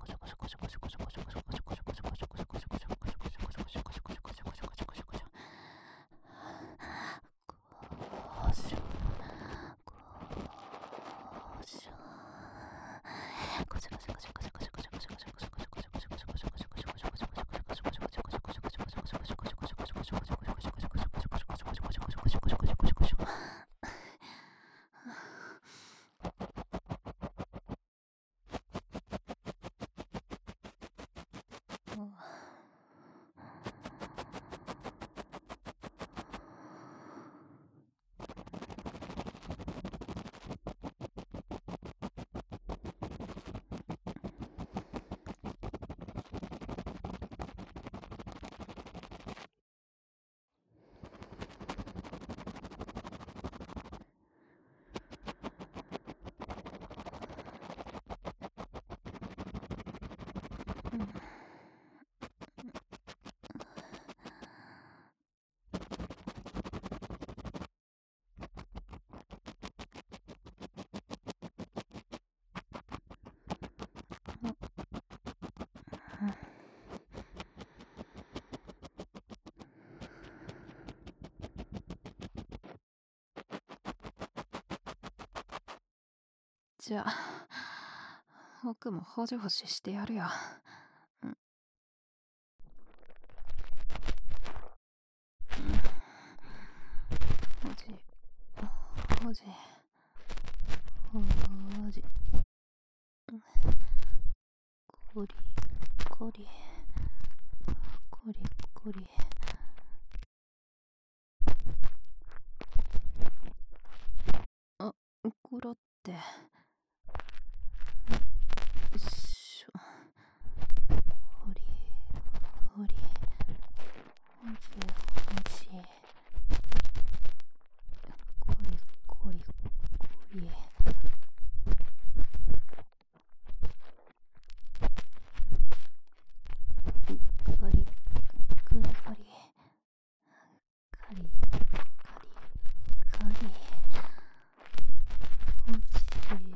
じゃあ僕もホジホジしてやるよ。ホジホジホジコリコリコリコリ。あ、こらってよいしょ。ほりほりほじほじコリコリコリ。ガリガリガリカリカリカリほじ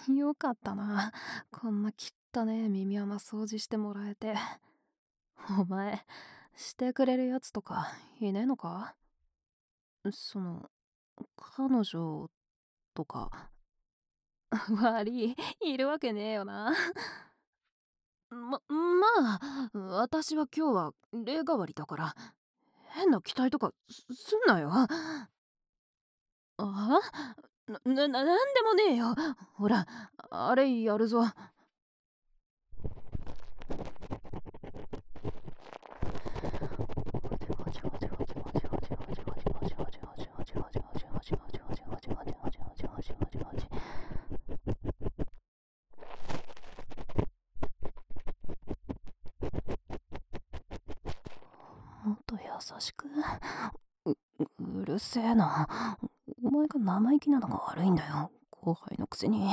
よかったな。こんな汚ねえ耳穴掃除してもらえて。お前、してくれるやつとかいねえのか？その、彼女とか。悪い、いるわけねえよな。まあ、私は今日は例代わりだから、変な期待とかすんなよ。あなんでもねえよ。ほら、あれやるぞ。 もっと優しく。うるせえな。お前が生意気なのが悪いんだよ。後輩のくせに。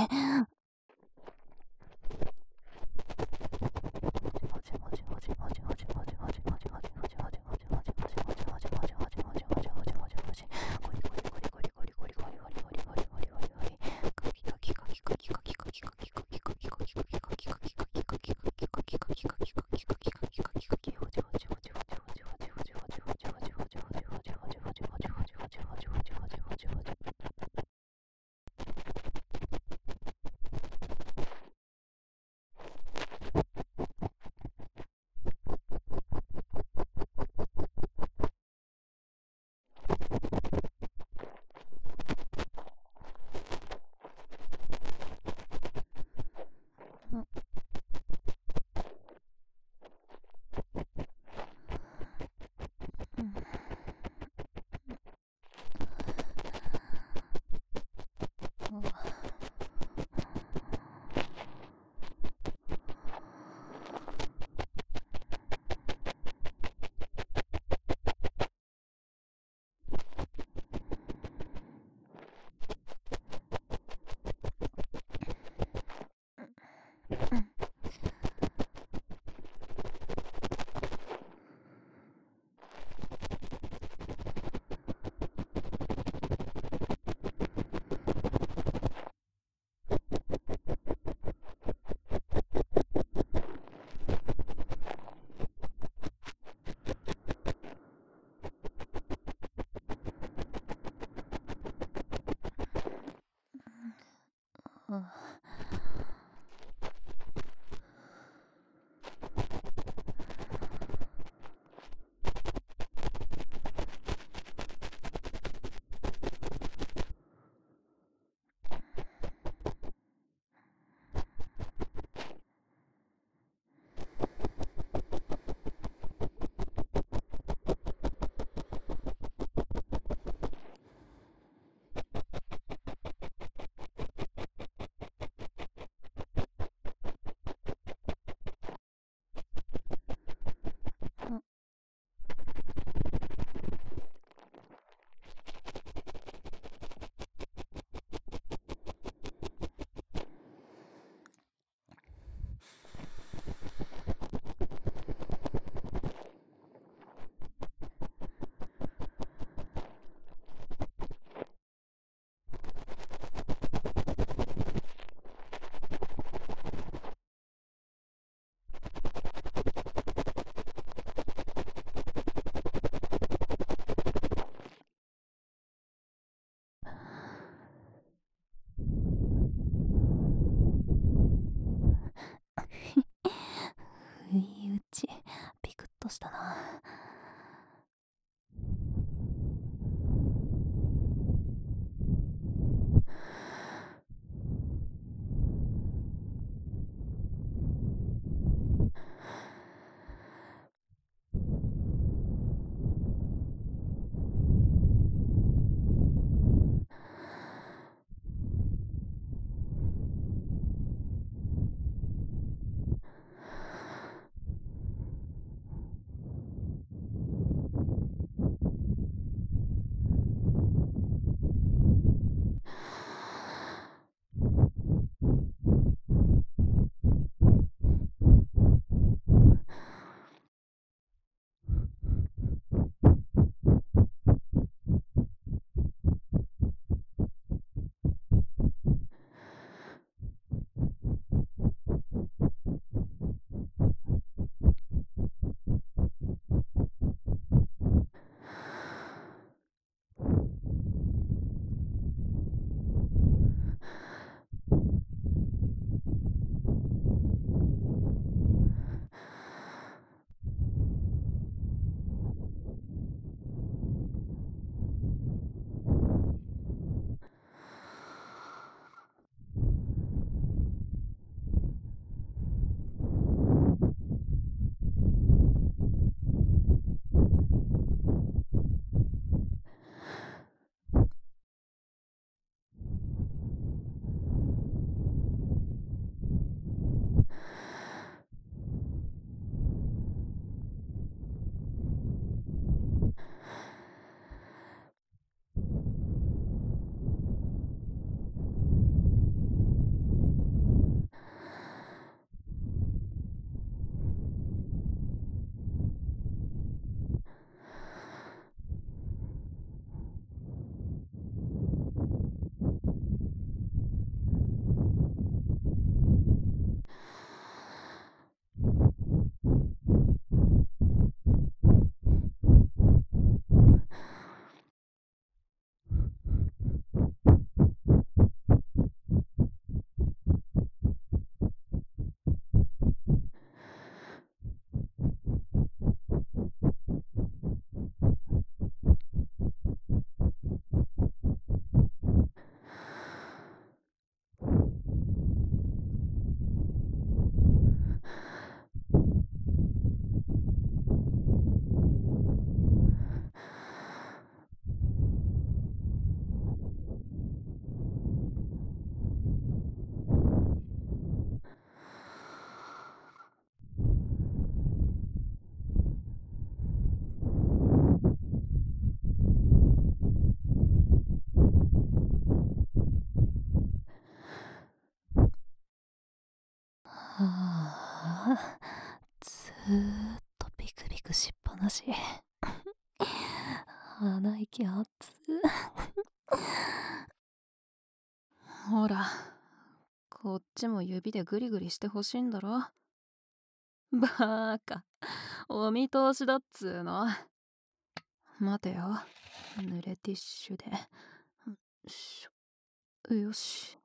ピクピクしっぱなし。鼻息熱っ。ほら、こっちも指でグリグリしてほしいんだろ。バーカ、お見通しだっつーの。待てよ、濡れティッシュで。よし。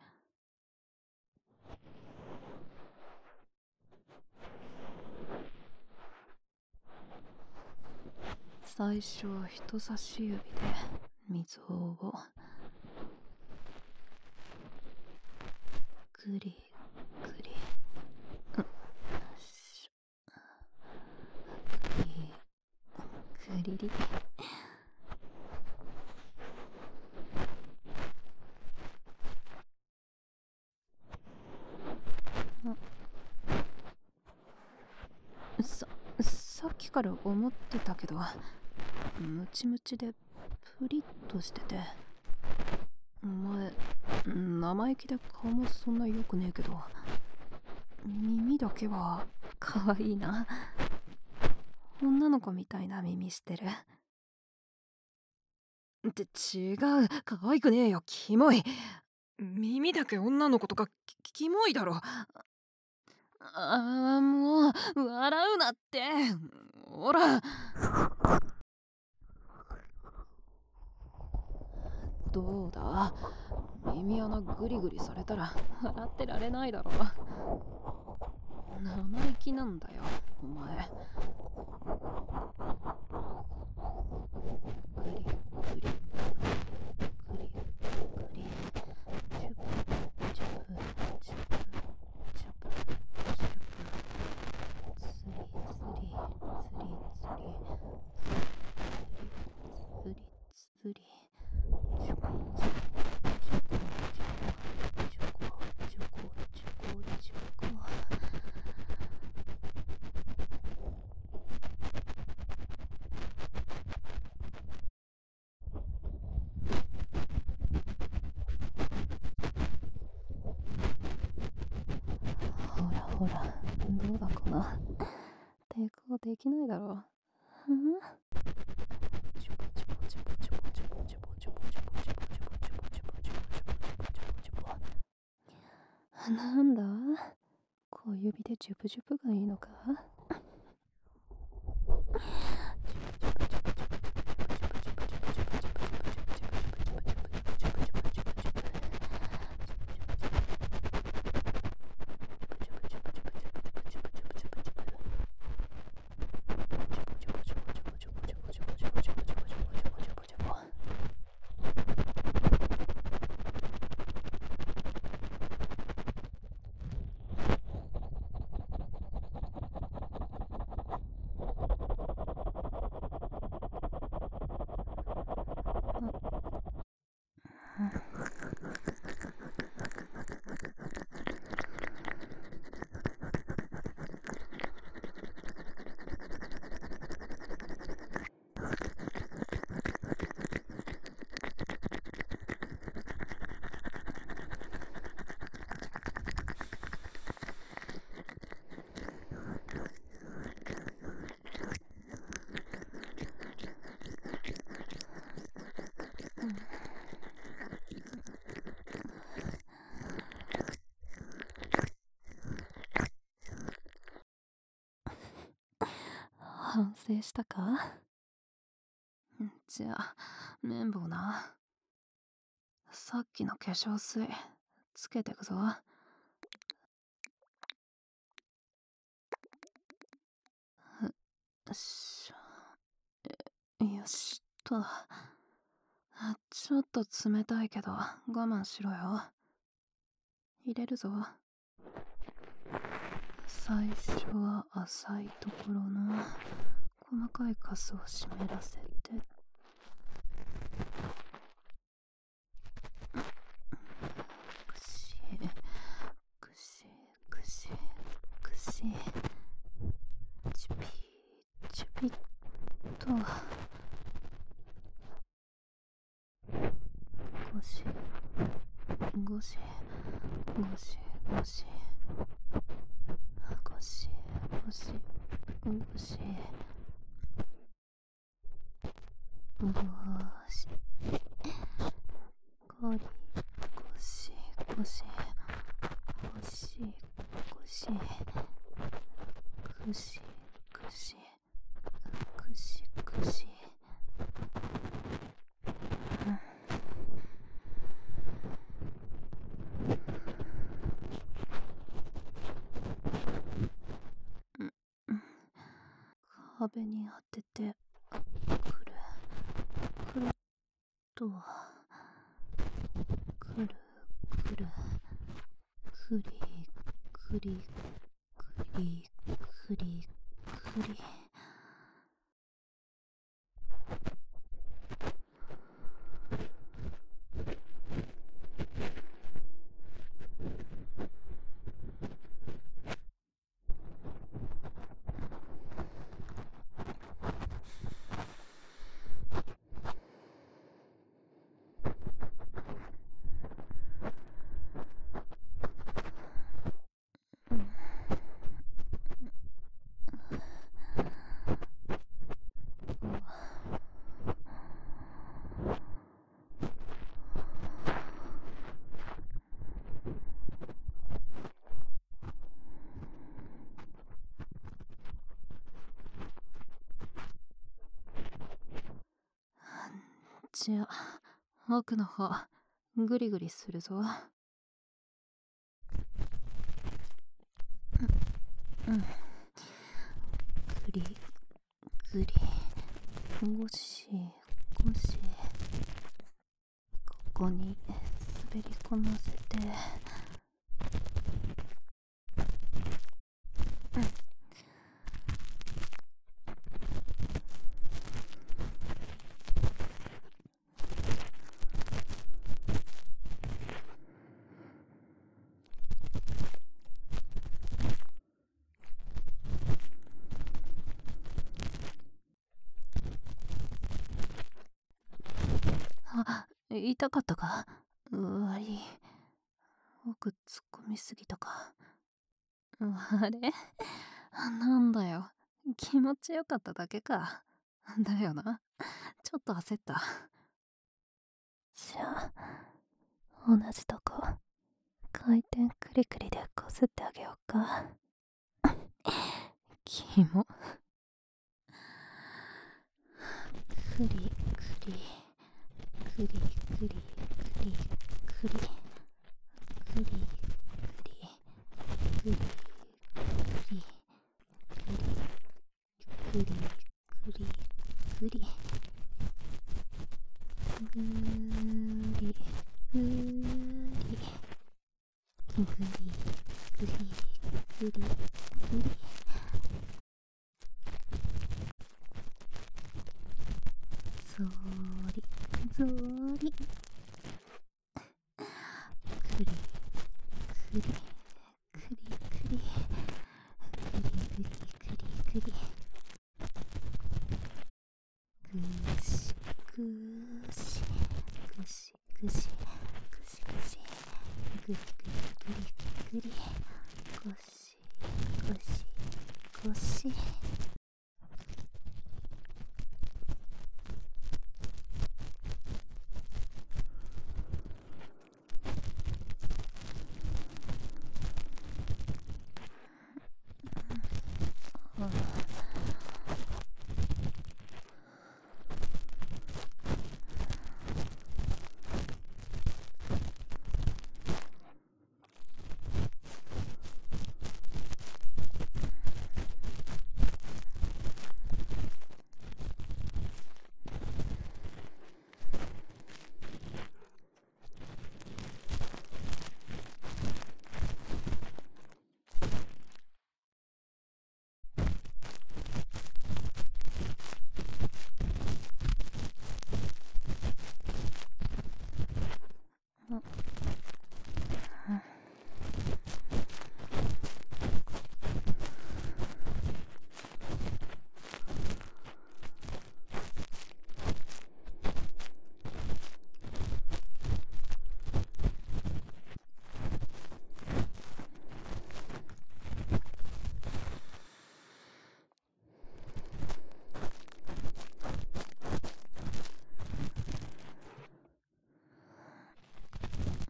最初は人差し指で溝をグリグリ、グリグリリ。さっきから思ってたけど、ムチムチでプリッとしてて、お前生意気で顔もそんな良くねえけど、耳だけは可愛いな。女の子みたいな耳してる。って違う、可愛くねえよ、キモい。耳だけ女の子とかキモいだろ。もう笑うなって。ほら。どうだ、耳穴グリグリされたら笑ってられないだろ。生意気なんだよお前。グリグリグリグリグリ、チュプチュプチュプチュプチュプ、スリスリスリスリスリスリ、チュコチュコチュコチュコチュコチュコチュコチュコ。ほら、どうだかな。抵抗できないだろう。なんだ、小指でジュブジュブがいいのか。反省したか。じゃあ綿棒な。さっきの化粧水つけてくぞ。よしっと。ちょっと冷たいけど我慢しろよ。入れるぞ。最初は浅いところの細かいカスを湿らせて、くしくしくしくし、チュピチュピッと、ゴシゴシゴシゴシゴシゴシゴシゴシゴリゴシゴシゴシゴシクシクシクシクシ。壁に当ててくるとくるくるくりくりくりくりくり。じゃあ奥の方グリグリするぞ。グリグリゴシゴシ。ここに滑り込ませて痛かったか？悪い。奥突っ込みすぎたか。あれなんだよ。気持ちよかっただけか。だよな。ちょっと焦った。 じゃあ同じとこ回転クリクリでこすってあげようか。 キモ。 クリクリクリクリクリクリクリクリクリクリクリクリクリグリゾーリゾーリクリクリクリクリクリクリクリクリぐしぐしぐしぐしぐしぐしぐりぐりぐりぐりごしごしごし。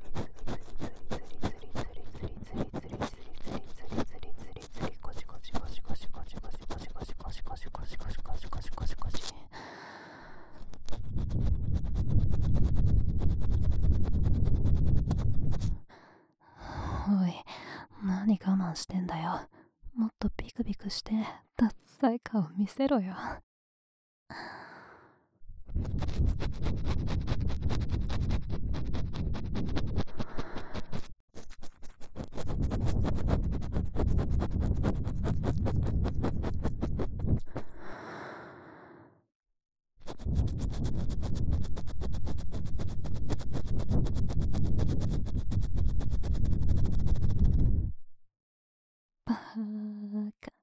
おい、何我慢してんだよ。もっとビクビクしてダッサい顔見せろよ。バーカ。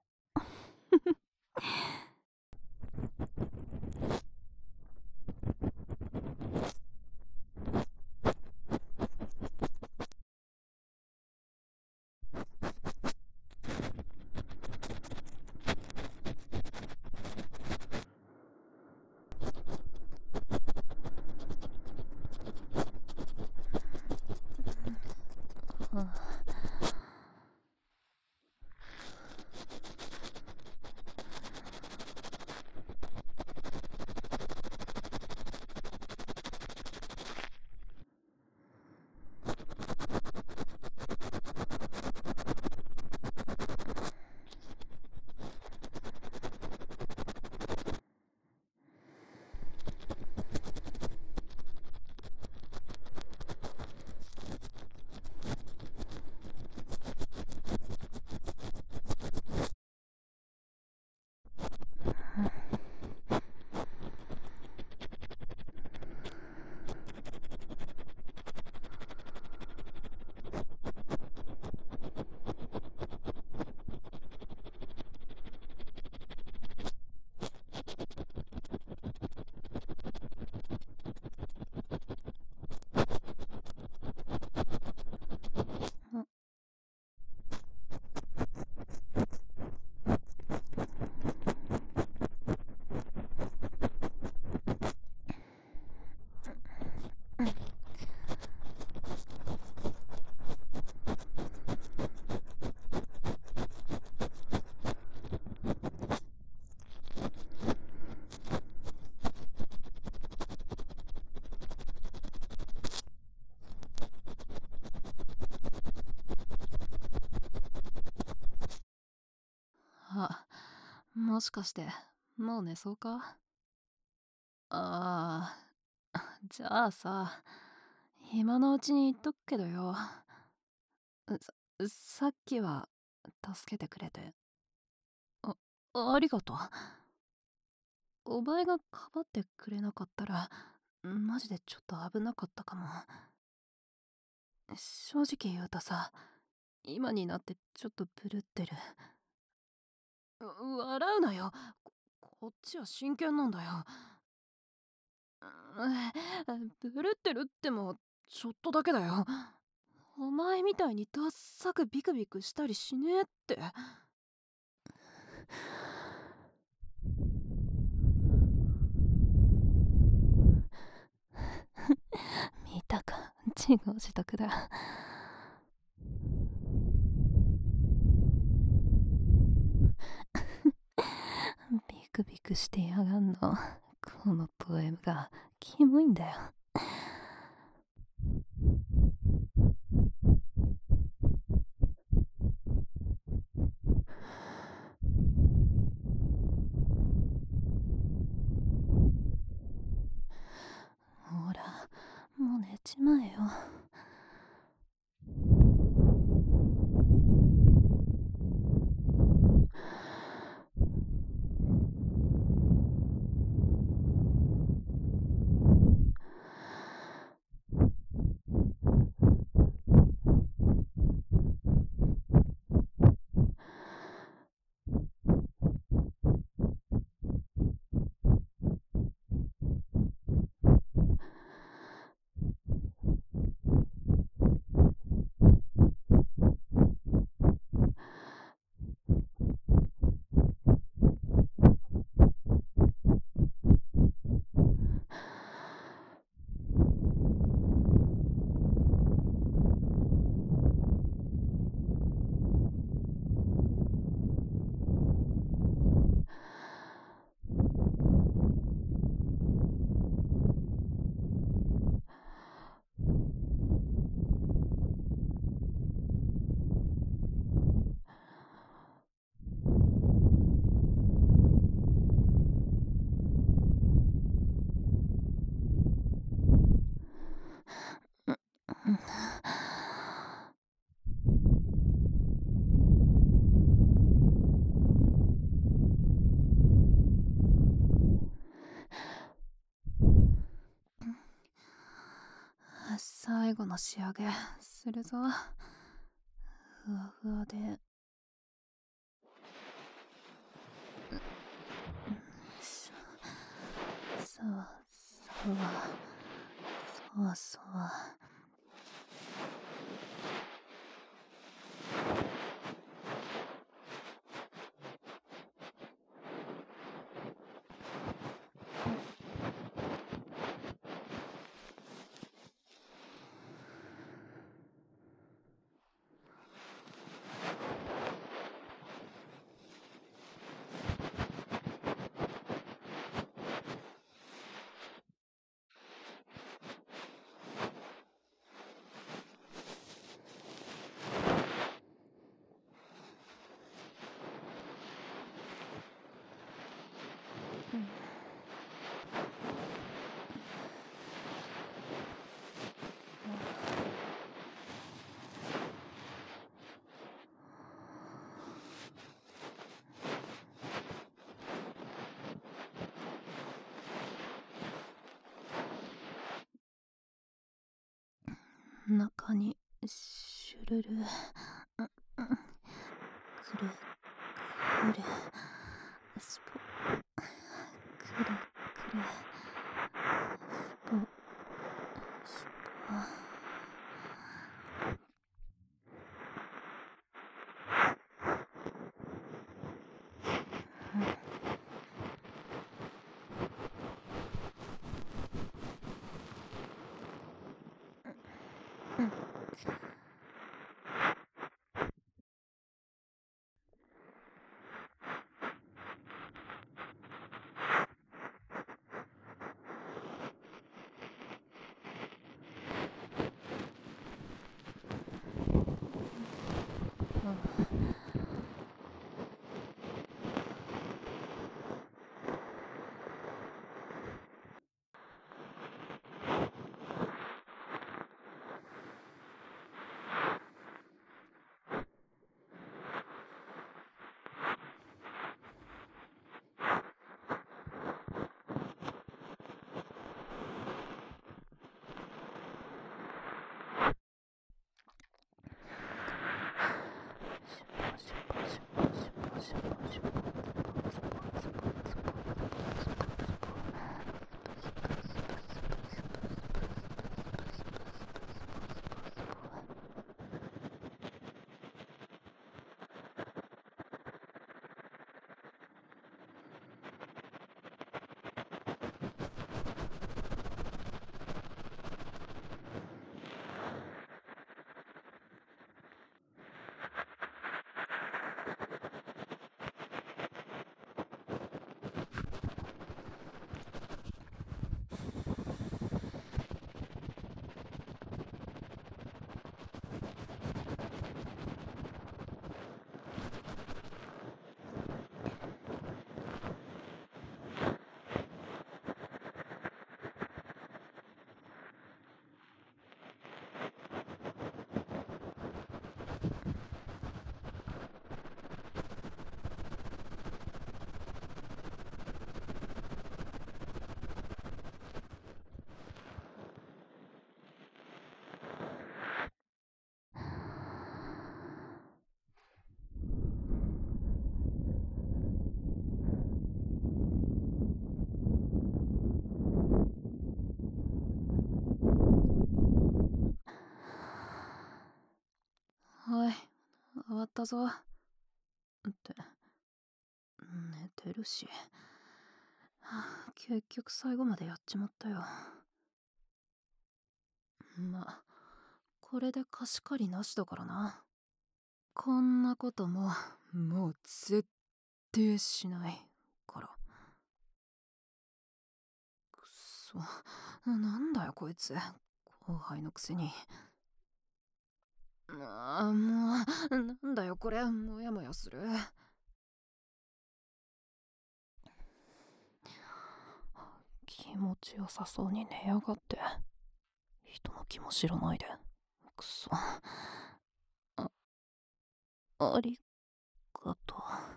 あ、もしかしてもう寝そうか？ああ、じゃあさ、今のうちに言っとくけどよ。さっきは助けてくれてあありがとう。お前がかばってくれなかったらマジでちょっと危なかったかも。正直言うとさ、 今になってちょっとブルってる。笑うなよ。こっちは真剣なんだよ。ブルってるってもちょっとだけだよ。お前みたいにダッサくビクビクしたりしねえって。 見たか、自業自得だ。ビクビクしてやがんの。このポエムがキモいんだよ。ほら、もう寝ちまえよ。最後の仕上げするぞ。ふわふわでそわそわそわそわ。中にシュルルくるくるスポくるくるスポスポ。 ったぞ。って寝てるし、結局最後までやっちまったよ。まあこれで貸し借りなしだからな。こんなこともう絶対しないから。くそ、なんだよこいつ、後輩のくせに。もうなんだよこれ、モヤモヤする。気持ちよさそうに寝やがって。人の気も知らないで。くそ。ありがとう。